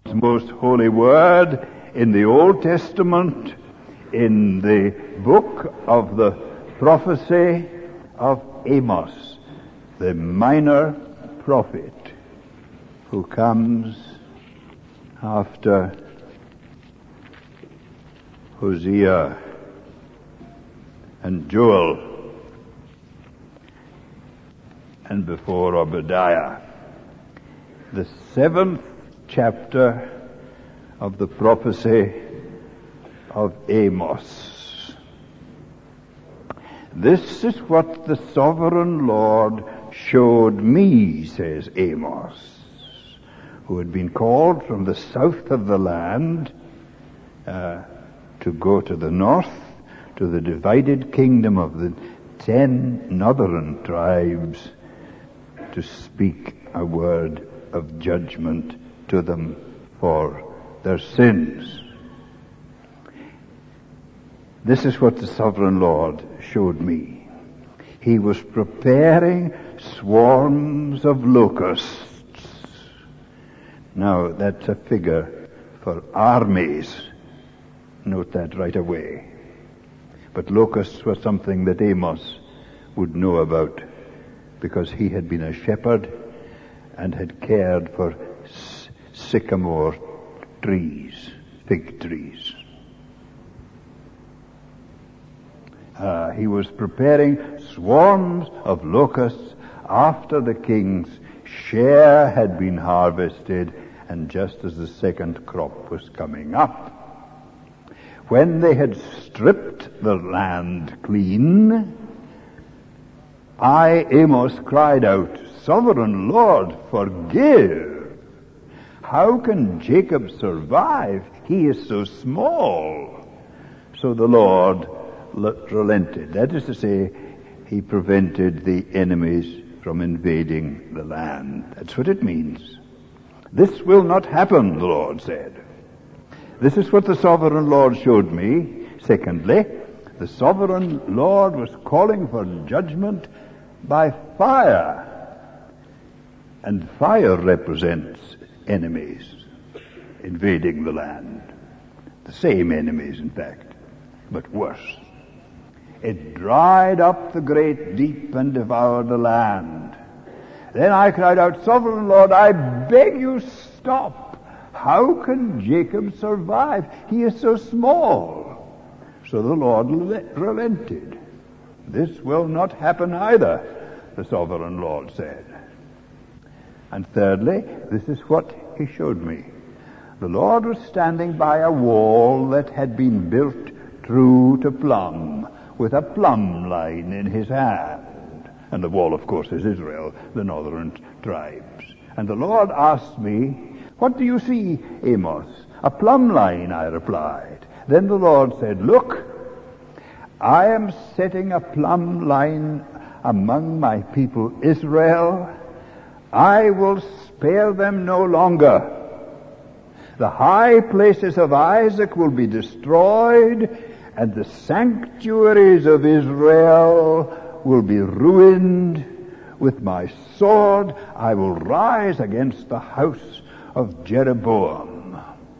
most holy word in the Old Testament, in the book of the prophecy of Amos, the minor prophet who comes after Hosea and Joel and before Obadiah. The 7th chapter of the prophecy of Amos. This is what the sovereign Lord showed me, says Amos, who had been called from the south of the land to go to the north, to the divided kingdom of the 10 northern tribes, to speak a word of judgment to them for their sins. This is what the sovereign Lord showed me. He was preparing swarms of locusts. Now, that's a figure for armies. Note that right away. But locusts were something that Amos would know about, because he had been a shepherd and had cared for sycamore trees, fig trees. He was preparing swarms of locusts after the king's share had been harvested and just as the second crop was coming up. When they had stripped the land clean, I, Amos, cried out, "Sovereign Lord, forgive! How can Jacob survive? He is so small." So the Lord relented. That is to say, he prevented the enemies from invading the land. That's what it means. This will not happen, the Lord said. This is what the sovereign Lord showed me. Secondly, the sovereign Lord was calling for judgment by fire. And fire represents enemies invading the land. The same enemies, in fact, but worse. It dried up the great deep and devoured the land. Then I cried out, "Sovereign Lord, I beg you, stop. How can Jacob survive? He is so small." So the Lord relented. This will not happen either, the sovereign Lord said. And thirdly, this is what he showed me. The Lord was standing by a wall that had been built true to plumb, with a plumb line in his hand. And the wall, of course, is Israel, the northern tribes. And the Lord asked me, "What do you see, Amos?" "A plumb line," I replied. Then the Lord said, "Look, I am setting a plumb line among my people Israel. I will spare them no longer. The high places of Isaac will be destroyed, and the sanctuaries of Israel will be ruined. With my sword I will rise against the house of Jeroboam."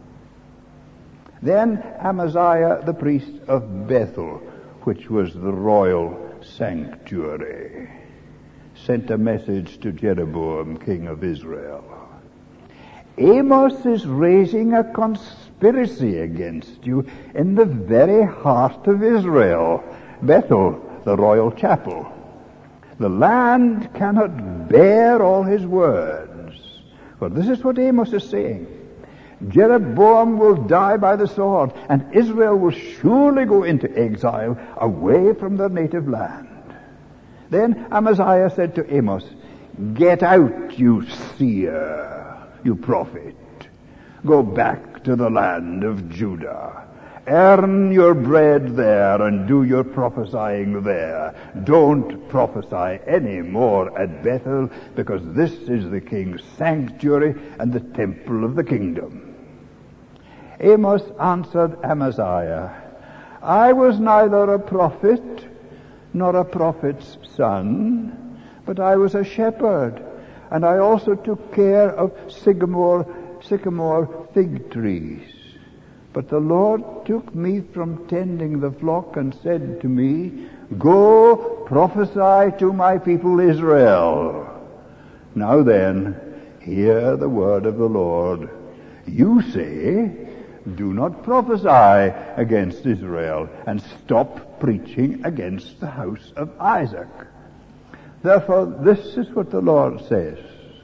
Then Amaziah the priest of Bethel, which was the royal sanctuary, sent a message to Jeroboam, king of Israel. "Amos is raising a conspiracy against you in the very heart of Israel." Bethel, the royal chapel. "The land cannot bear all his words." For this is what Amos is saying. Jeroboam will die by the sword, and Israel will surely go into exile away from their native land. Then Amaziah said to Amos, "Get out, you seer, you prophet. Go back to the land of Judah. Earn your bread there and do your prophesying there. Don't prophesy any more at Bethel, because this is the king's sanctuary and the temple of the kingdom." Amos answered Amaziah, "I was neither a prophet nor a prophet's son, but I was a shepherd, and I also took care of sycamore sycamore fig trees. But the Lord took me from tending the flock and said to me, Go, prophesy to my people Israel. Now then, hear the word of the Lord. You say, do not prophesy against Israel, and stop preaching against the house of Isaac. Therefore, this is what the Lord says.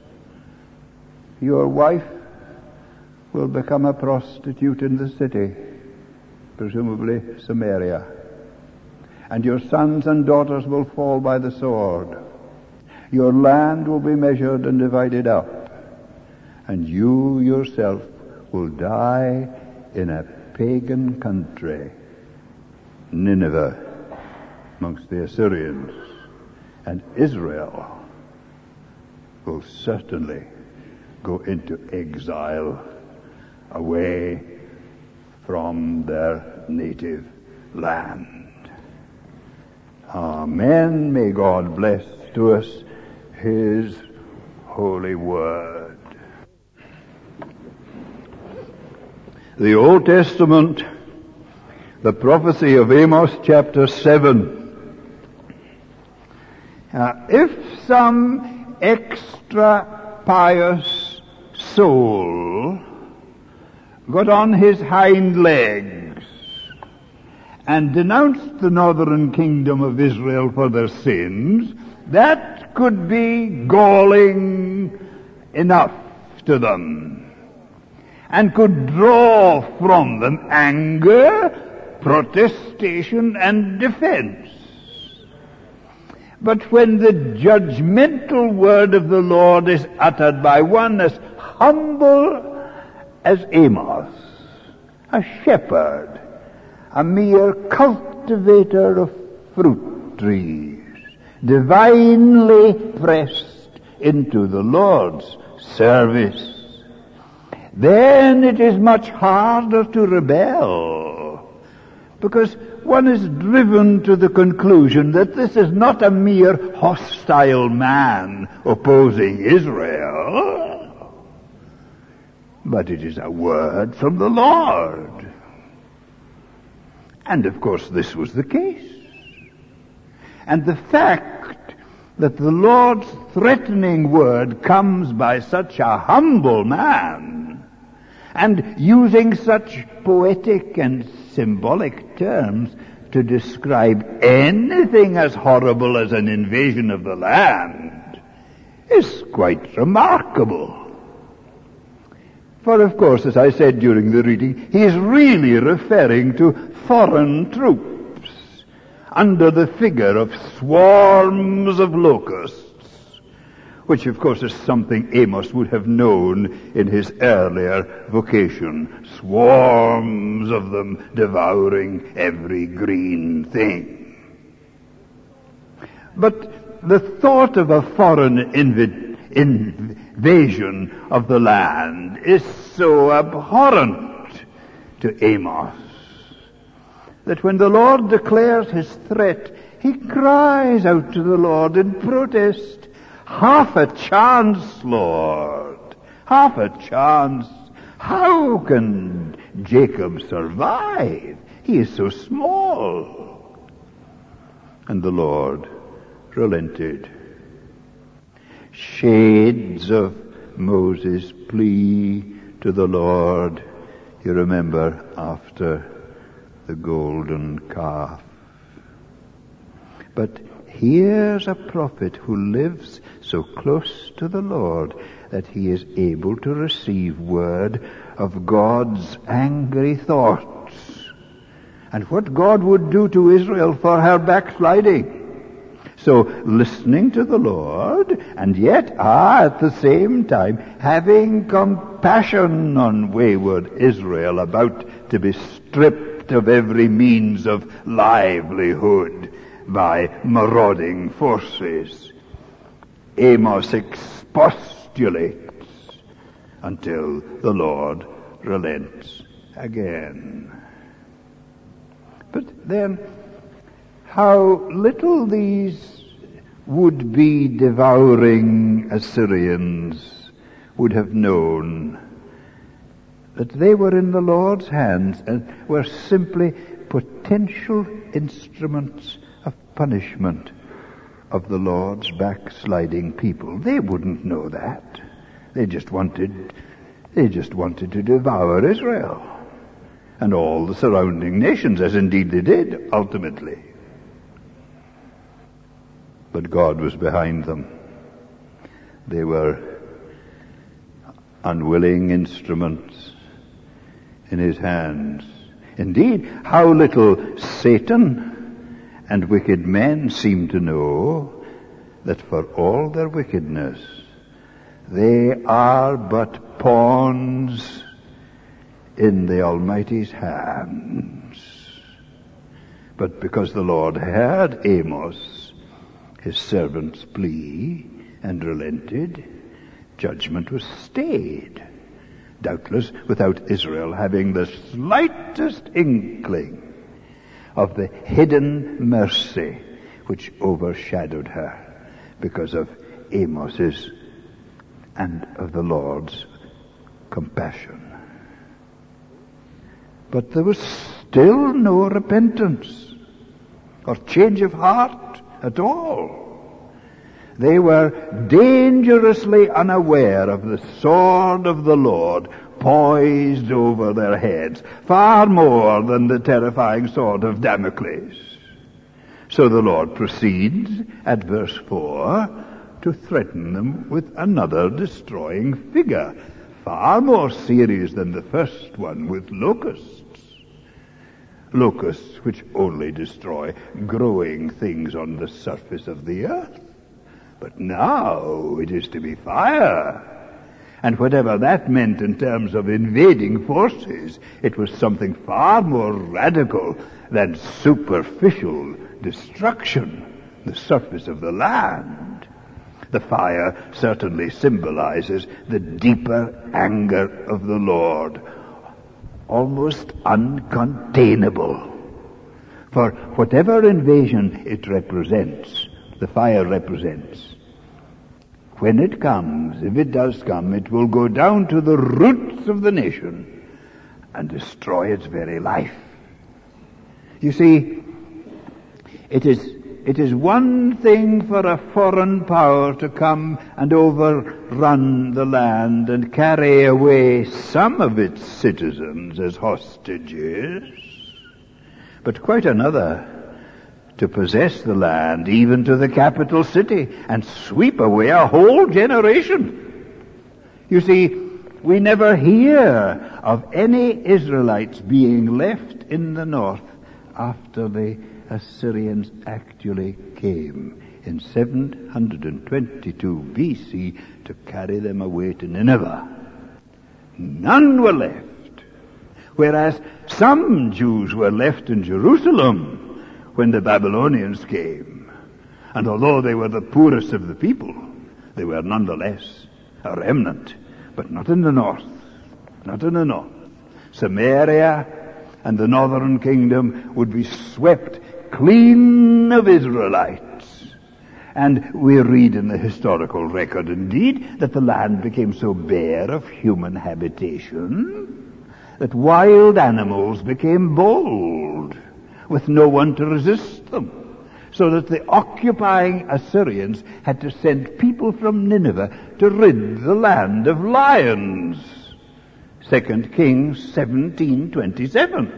Your wife will become a prostitute in the city, presumably Samaria, and your sons and daughters will fall by the sword. Your land will be measured and divided up, and you yourself will die in a pagan country, Nineveh, amongst the Assyrians, and Israel will certainly go into exile away from their native land. Amen. May God bless to us His holy word. The Old Testament, the prophecy of Amos chapter 7. If some extra pious soul got on his hind legs and denounced the northern kingdom of Israel for their sins, that could be galling enough to them, and could draw from them anger, protestation, and defense. But when the judgmental word of the Lord is uttered by one as humble as Amos, a shepherd, a mere cultivator of fruit trees, divinely pressed into the Lord's service, then it is much harder to rebel, because one is driven to the conclusion that this is not a mere hostile man opposing Israel, but it is a word from the Lord. And of course this was the case. And the fact that the Lord's threatening word comes by such a humble man, and using such poetic and symbolic terms to describe anything as horrible as an invasion of the land, is quite remarkable. For of course, as I said during the reading, he is really referring to foreign troops under the figure of swarms of locusts, which of course is something Amos would have known in his earlier vocation. Swarms of them devouring every green thing. But the thought of a foreign invasion of the land is so abhorrent to Amos that when the Lord declares his threat, he cries out to the Lord in protest, "Half a chance, Lord, half a chance. How can Jacob survive? He is so small." And the Lord relented. Shades of Moses' plea to the Lord, you remember, after the golden calf. But here's a prophet who lives so close to the Lord that he is able to receive word of God's angry thoughts, and what God would do to Israel for her backsliding. So, listening to the Lord, and yet, at the same time, having compassion on wayward Israel about to be stripped of every means of livelihood by marauding forces, Amos expostulates until the Lord relents again. But then, how little these would-be devouring Assyrians would have known that they were in the Lord's hands and were simply potential instruments of punishment of the Lord's backsliding people. They wouldn't know that. They just wanted to devour Israel and all the surrounding nations, as indeed they did, ultimately. But God was behind them. They were unwilling instruments in his hands. Indeed, how little Satan and wicked men seem to know that for all their wickedness, they are but pawns in the Almighty's hands. But because the Lord heard Amos, his servant's plea, and relented, judgment was stayed, doubtless without Israel having the slightest inkling of the hidden mercy which overshadowed her because of Amos's and of the Lord's compassion. But there was still no repentance or change of heart at all. They were dangerously unaware of the sword of the Lord poised over their heads, far more than the terrifying sword of Damocles. So the Lord proceeds, at verse 4, to threaten them with another destroying figure, far more serious than the first one, with locusts. Locusts which only destroy growing things on the surface of the earth. But now it is to be fire. And whatever that meant in terms of invading forces, it was something far more radical than superficial destruction, the surface of the land. The fire certainly symbolizes the deeper anger of the Lord, almost uncontainable. For whatever invasion it represents, the fire represents, when it comes, if it does come, it will go down to the roots of the nation and destroy its very life. You see, it is one thing for a foreign power to come and overrun the land and carry away some of its citizens as hostages, but quite another to possess the land, even to the capital city, and sweep away a whole generation. You see, we never hear of any Israelites being left in the north after the Assyrians actually came in 722 BC to carry them away to Nineveh. None were left. Whereas some Jews were left in Jerusalem when the Babylonians came. And although they were the poorest of the people, they were nonetheless a remnant, but not in the north. Not in the north. Samaria and the northern kingdom would be swept clean of Israelites. And we read in the historical record, indeed, that the land became so bare of human habitation that wild animals became bold, with no one to resist them, so that the occupying Assyrians had to send people from Nineveh to rid the land of lions. 2 Kings 17:27.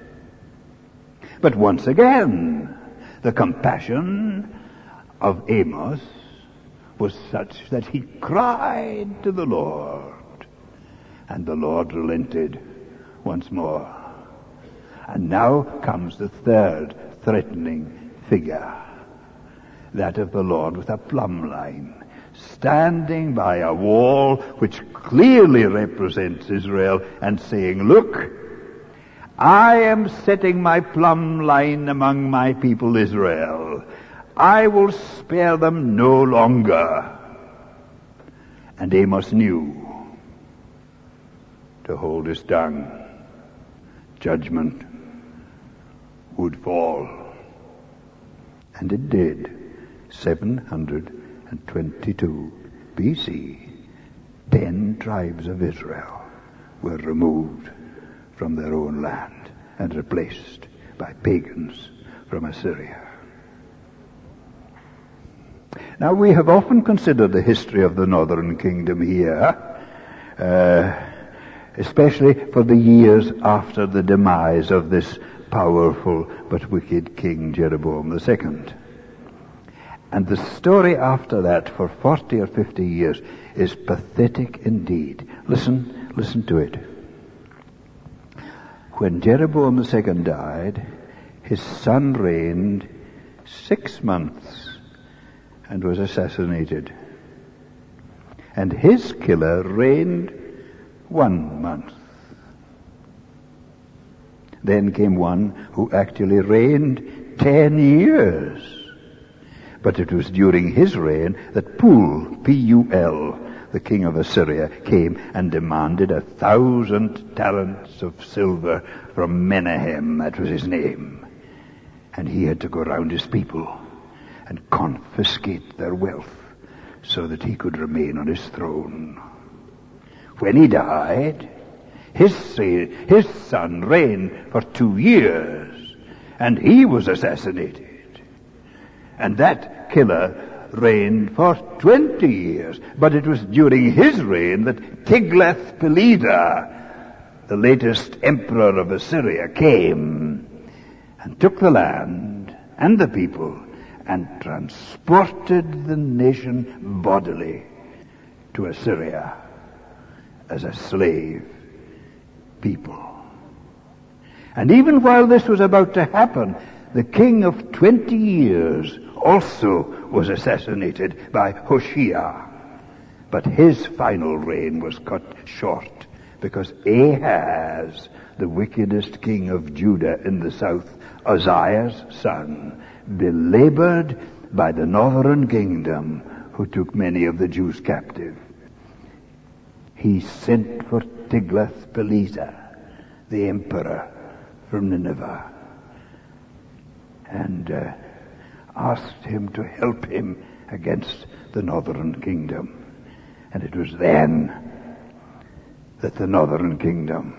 But once again, the compassion of Amos was such that he cried to the Lord, and the Lord relented once more. And now comes the third threatening figure, that of the Lord with a plumb line, standing by a wall which clearly represents Israel and saying, "Look, I am setting my plumb line among my people Israel. I will spare them no longer." And Amos knew to hold his tongue. Judgment would fall. And it did. 722 BC. 10 tribes of Israel were removed from their own land and replaced by pagans from Assyria. Now, we have often considered the history of the northern kingdom here, especially for the years after the demise of this powerful but wicked King Jeroboam II. And the story after that for 40 or 50 years is pathetic indeed. Listen to it. When Jeroboam II died, his son reigned 6 months and was assassinated. And his killer reigned 1 month. Then came one who actually reigned 10 years. But it was during his reign that Pul, P-U-L, the king of Assyria, came and demanded 1,000 talents of silver from Menahem, that was his name. And he had to go round his people and confiscate their wealth so that he could remain on his throne. When he died, his son reigned for 2 years, and he was assassinated. And that killer reigned for 20 years. But it was during his reign that Tiglath-Pileser, the latest emperor of Assyria, came and took the land and the people and transported the nation bodily to Assyria as a slave people. And even while this was about to happen, the king of 20 years also was assassinated by Hoshea. But his final reign was cut short because Ahaz, the wickedest king of Judah in the south, Uzziah's son, belabored by the northern kingdom, who took many of the Jews captive. He sent for Tiglath-Pileser, the emperor from Nineveh, and asked him to help him against the northern kingdom. And it was then that the northern kingdom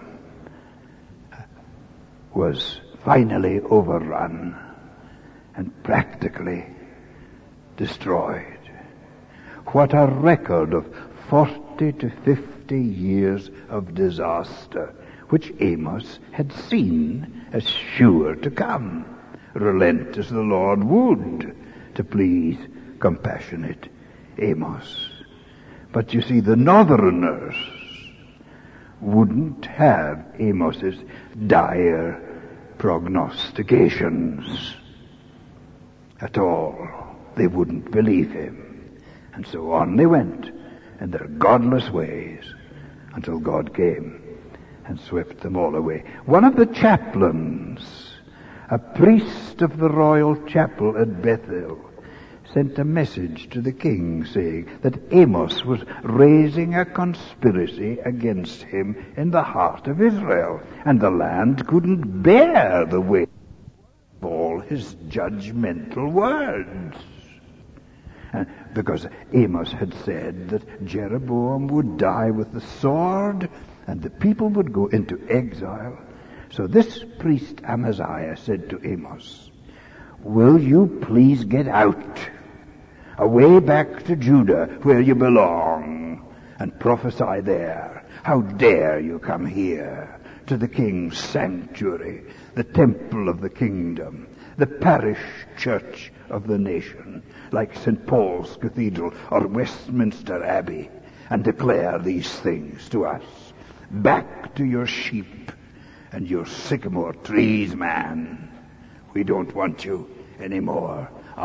was finally overrun and practically destroyed. What a record of 40 to 50 years of disaster, which Amos had seen as sure to come. Relent as the Lord would, to please compassionate Amos. But you see, the northerners wouldn't have Amos's dire prognostications at all. They wouldn't believe him. And so on they went in their godless ways until God came and swept them all away. One of the chaplains, a priest of the royal chapel at Bethel, sent a message to the king saying that Amos was raising a conspiracy against him in the heart of Israel, and the land couldn't bear the weight of all his judgmental words. Because Amos had said that Jeroboam would die with the sword and the people would go into exile. So this priest Amaziah said to Amos, "Will you please get out, away back to Judah where you belong, and prophesy there? How dare you come here to the king's sanctuary, the temple of the kingdom, the parish church of the nation, like St. Paul's Cathedral or Westminster Abbey, and declare these things to us? Back to your sheep and your sycamore trees, man. We don't want you anymore."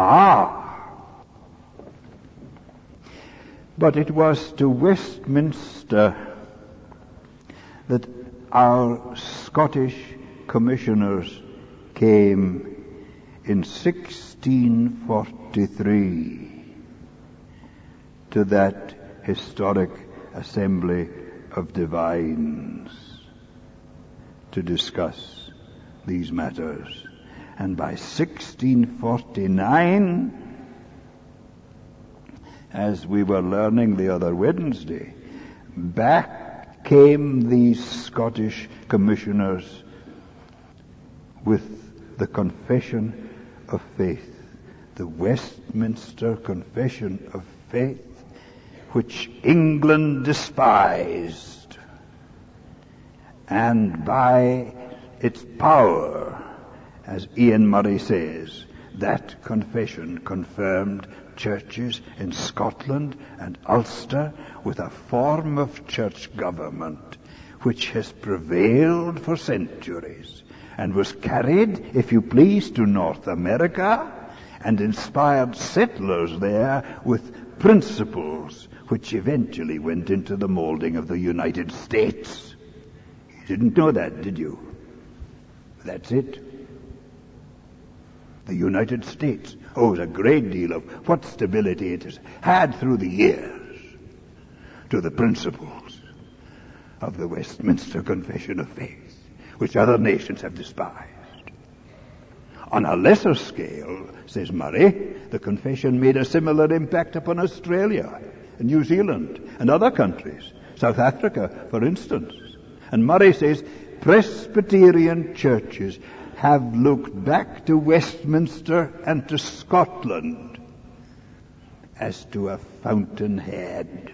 But it was to Westminster that our Scottish commissioners came in 1643 to that historic assembly of divines to discuss these matters. And by 1649, as we were learning the other Wednesday, back came these Scottish commissioners with the Confession of Faith, the Westminster Confession of Faith, which England despised, and by its power, as Ian Murray says, that confession confirmed churches in Scotland and Ulster with a form of church government which has prevailed for centuries and was carried, if you please, to North America and inspired settlers there with principles which eventually went into the molding of the United States. You didn't know that, did you? That's it. The United States owes a great deal of what stability it has had through the years to the principles of the Westminster Confession of Faith, which other nations have despised. On a lesser scale, says Murray, the confession made a similar impact upon Australia and New Zealand and other countries, South Africa, for instance. And Murray says Presbyterian churches have looked back to Westminster and to Scotland as to a fountainhead.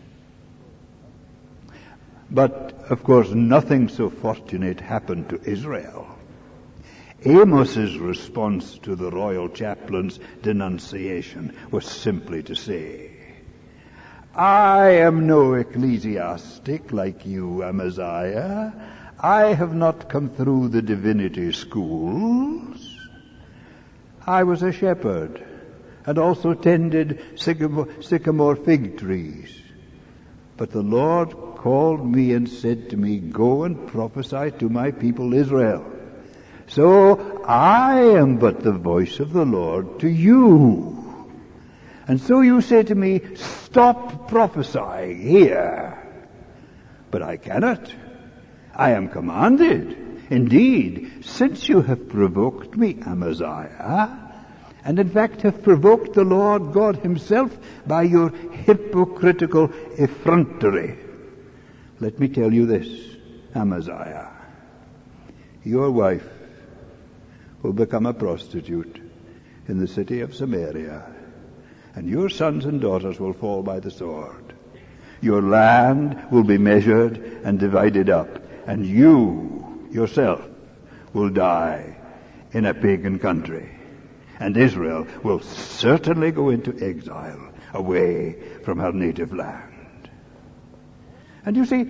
But, of course, nothing so fortunate happened to Israel. Amos's response to the royal chaplain's denunciation was simply to say, I am no ecclesiastic like you, Amaziah. I have not come through the divinity schools. I was a shepherd and also tended sycamore fig trees. But the Lord called me and said to me, go and prophesy to my people Israel. So I am but the voice of the Lord to you. And so you say to me, stop prophesying here. But I cannot. I am commanded. Indeed, since you have provoked me, Amaziah, and in fact have provoked the Lord God himself by your hypocritical effrontery, let me tell you this, Amaziah. Your wife will become a prostitute in the city of Samaria, and your sons and daughters will fall by the sword. Your land will be measured and divided up, and you yourself will die in a pagan country. And Israel will certainly go into exile away from her native land. And you see,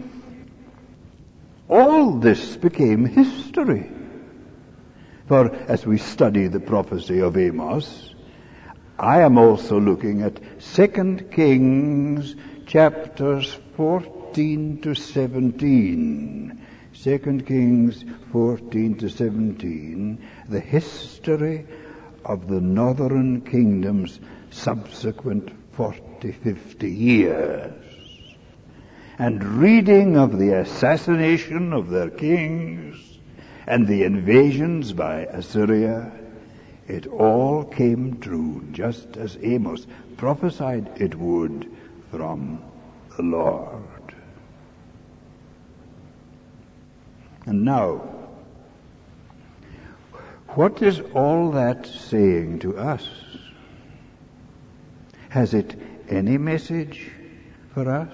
all this became history. For as we study the prophecy of Amos, I am also looking at 2 Kings chapters 14 to 17. 2 Kings 14 to 17, the history of the northern kingdom's subsequent 40, 50 years. And reading of the assassination of their kings and the invasions by Assyria, it all came true just as Amos prophesied it would from the Lord. And now, what is all that saying to us? Has it any message for us?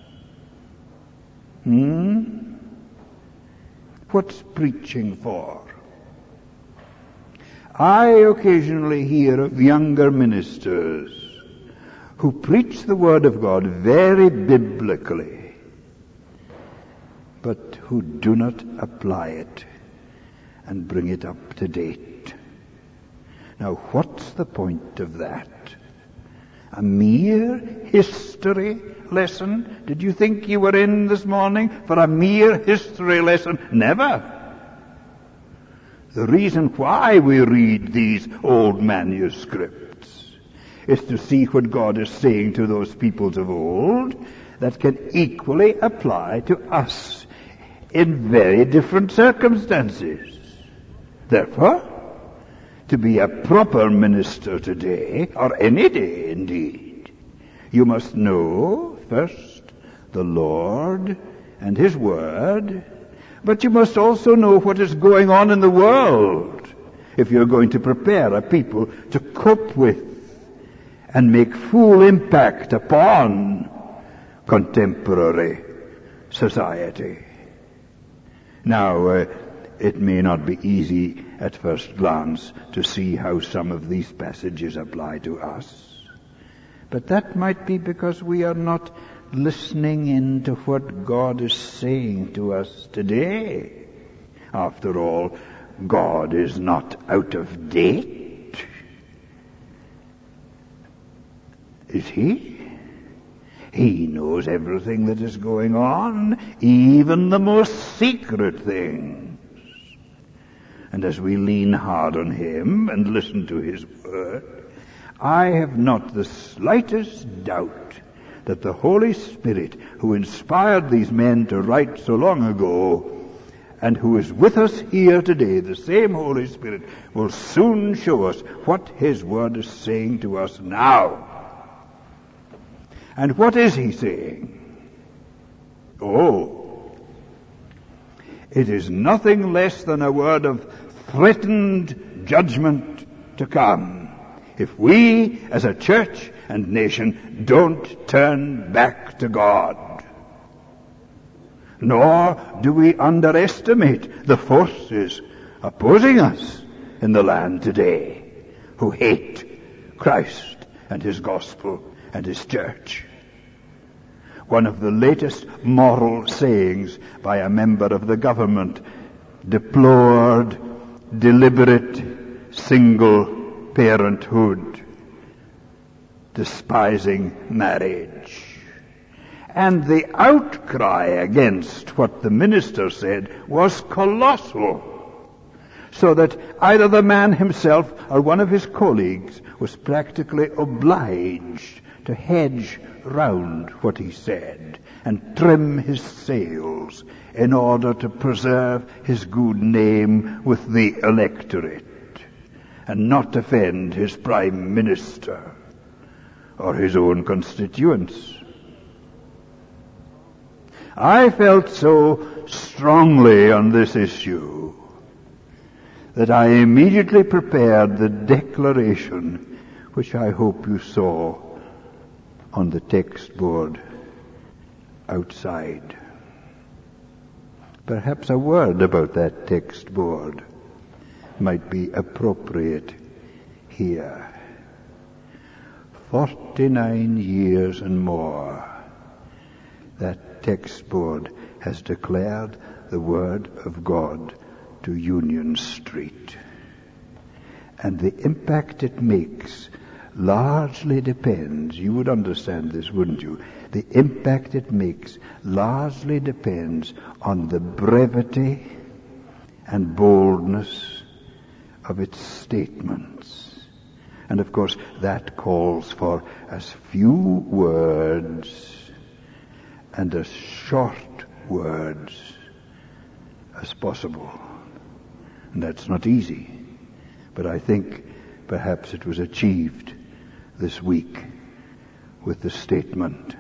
What's preaching for? I occasionally hear of younger ministers who preach the Word of God very biblically, but who do not apply it and bring it up to date. Now, what's the point of that? A mere history lesson? Did you think you were in this morning for a mere history lesson? Never. The reason why we read these old manuscripts is to see what God is saying to those peoples of old that can equally apply to us in very different circumstances. Therefore, to be a proper minister today, or any day indeed, you must know, first, the Lord and His Word, but you must also know what is going on in the world if you're going to prepare a people to cope with and make full impact upon contemporary society. Now, it may not be easy at first glance to see how some of these passages apply to us, but that might be because we are not listening into what God is saying to us today. After all, God is not out of date. Is He? He knows everything that is going on, even the most secret things. And as we lean hard on Him and listen to His Word, I have not the slightest doubt that the Holy Spirit, who inspired these men to write so long ago, and who is with us here today, the same Holy Spirit, will soon show us what His Word is saying to us now. And what is He saying? Oh, it is nothing less than a word of threatened judgment to come if we as a church and nation don't turn back to God. Nor do we underestimate the forces opposing us in the land today who hate Christ and His gospel and His church. One of the latest moral sayings by a member of the government deplored deliberate single parenthood, despising marriage. And the outcry against what the minister said was colossal, so that either the man himself or one of his colleagues was practically obliged to hedge round what he said and trim his sails in order to preserve his good name with the electorate and not offend his prime minister or his own constituents. I felt so strongly on this issue that I immediately prepared the declaration, which I hope you saw on the text board outside. Perhaps a word about that text board might be appropriate here. 49 years and more, that text board has declared the Word of God to Union Street. And the impact it makes largely depends, you would understand this, wouldn't you? The impact it makes largely depends on the brevity and boldness of its statements. And of course, that calls for as few words and as short words as possible. And that's not easy. But I think perhaps it was achieved this week with the statement,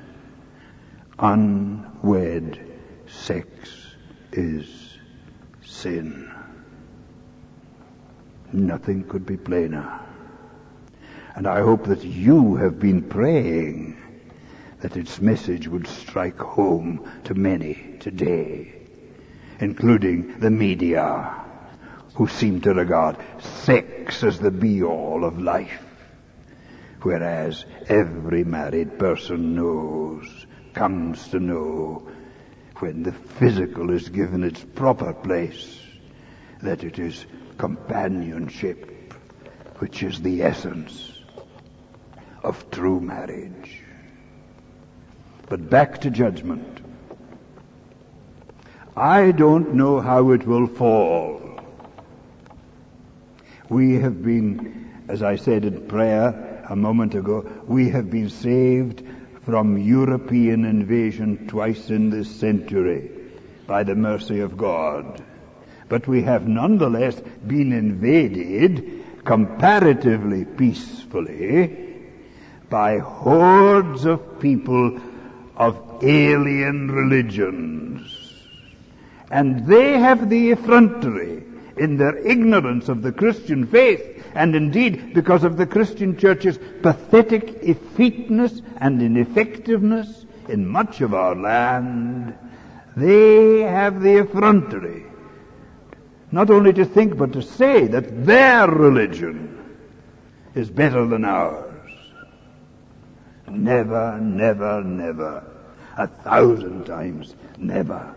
unwed sex is sin. Nothing could be plainer. And I hope that you have been praying that its message would strike home to many today, including the media, who seem to regard sex as the be-all of life, whereas every married person comes to know, when the physical is given its proper place, that it is companionship which is the essence of true marriage. But back to judgment. I don't know how it will fall. We have been, as I said in prayer a moment ago, we have been saved from European invasion twice in this century by the mercy of God. But we have nonetheless been invaded comparatively peacefully by hordes of people of alien religions. And they have the effrontery in their ignorance of the Christian faith, and indeed because of the Christian church's pathetic effeteness and ineffectiveness in much of our land, they have the effrontery not only to think but to say that their religion is better than ours. Never, never, never. 1,000 times never.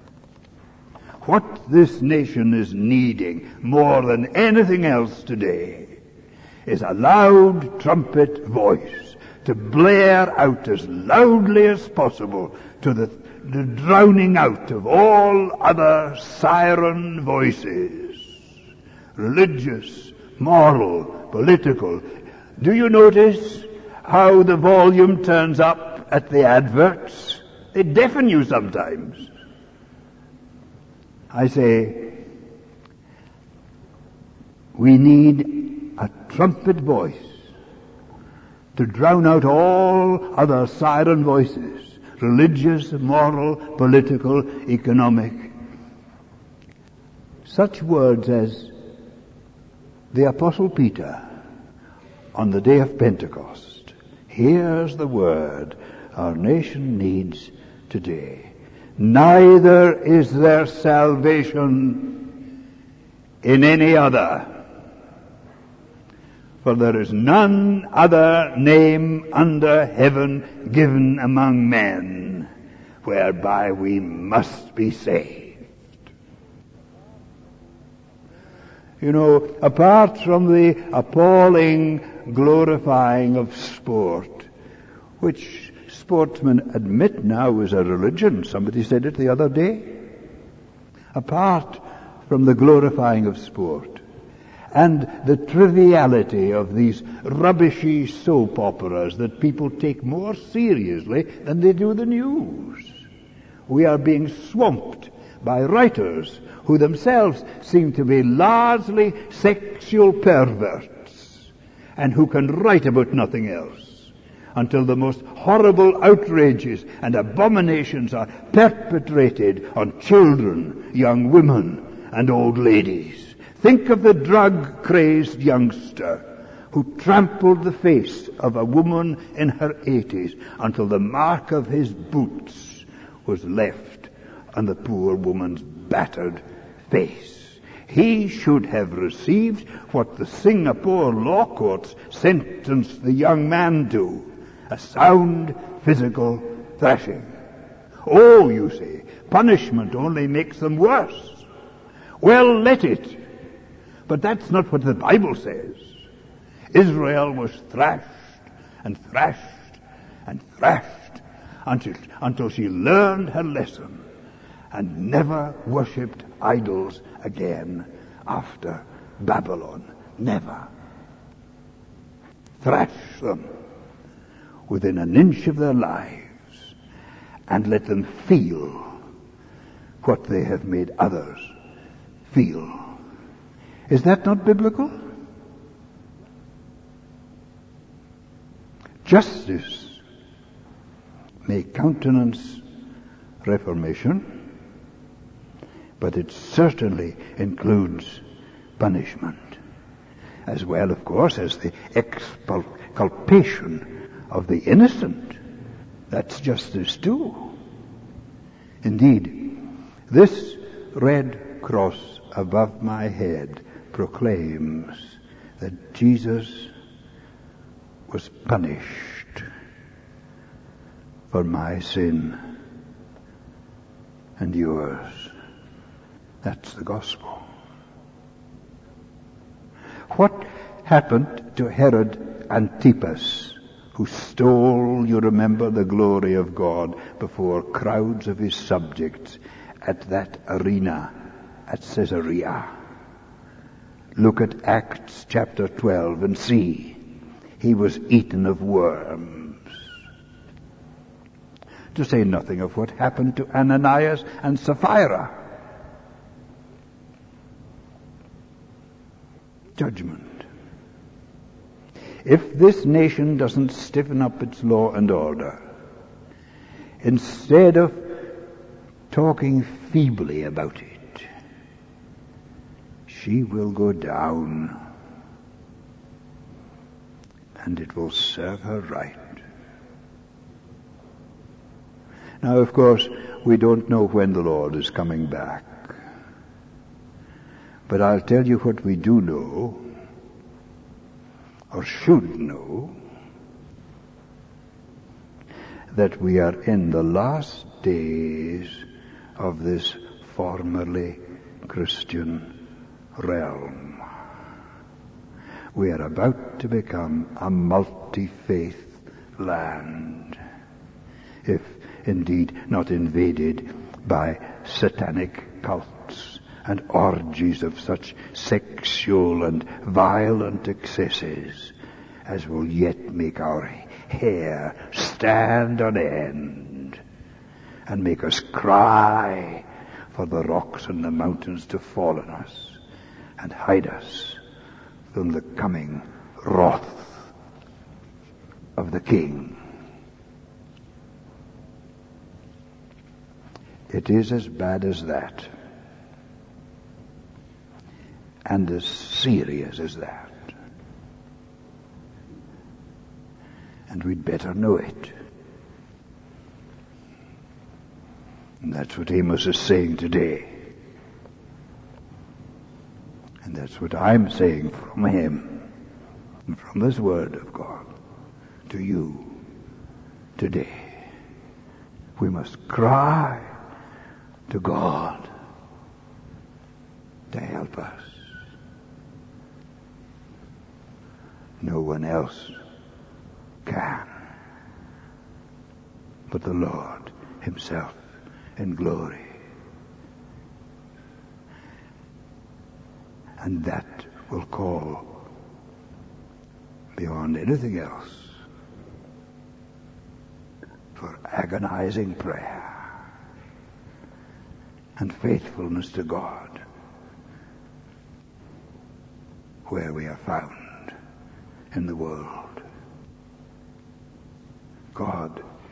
What this nation is needing more than anything else today is a loud trumpet voice to blare out as loudly as possible to the drowning out of all other siren voices, religious, moral, political. Do you notice how the volume turns up at the adverts? They deafen you sometimes. I say, we need a trumpet voice to drown out all other siren voices, religious, moral, political, economic. Such words as the Apostle Peter on the day of Pentecost. Here's the word our nation needs today. Neither is there salvation in any other, for there is none other name under heaven given among men whereby we must be saved. You know, apart from the appalling glorifying of sport, which sportsmen admit now is a religion. Somebody said it the other day. Apart from the glorifying of sport and the triviality of these rubbishy soap operas that people take more seriously than they do the news, we are being swamped by writers who themselves seem to be largely sexual perverts and who can write about nothing else, until the most horrible outrages and abominations are perpetrated on children, young women, and old ladies. Think of the drug-crazed youngster who trampled the face of a woman in her 80s until the mark of his boots was left on the poor woman's battered face. He should have received what the Singapore law courts sentenced the young man to: a sound physical thrashing. Oh, you say, punishment only makes them worse. Well, let it. But that's not what the Bible says. Israel was thrashed and thrashed and thrashed until she learned her lesson and never worshipped idols again after Babylon. Never. Thrash them within an inch of their lives and let them feel what they have made others feel. Is that not biblical? Justice may countenance reformation, but it certainly includes punishment, as well, of course, as the exculpation of the innocent. That's justice too. Indeed, this red cross above my head proclaims that Jesus was punished for my sin and yours. That's the gospel. What happened to Herod Antipas, who stole, you remember, the glory of God before crowds of his subjects at that arena at Caesarea? Look at Acts chapter 12 and see. He was eaten of worms. To say nothing of what happened to Ananias and Sapphira. Judgment. If this nation doesn't stiffen up its law and order, instead of talking feebly about it, she will go down, and it will serve her right. Now, of course, we don't know when the Lord is coming back. But I'll tell you what we do know, or should know, that we are in the last days of this formerly Christian realm. We are about to become a multi-faith land, if indeed not invaded by satanic cults and orgies of such sexual and violent excesses as will yet make our hair stand on end and make us cry for the rocks and the mountains to fall on us and hide us from the coming wrath of the King. It is as bad as that, and as serious as that. And we'd better know it. And that's what Amos is saying today. And that's what I'm saying from him, and from this word of God to you today. We must cry to God to help us. No one else can but the Lord himself in glory. And that will call beyond anything else for agonizing prayer and faithfulness to God where we are found in the world. God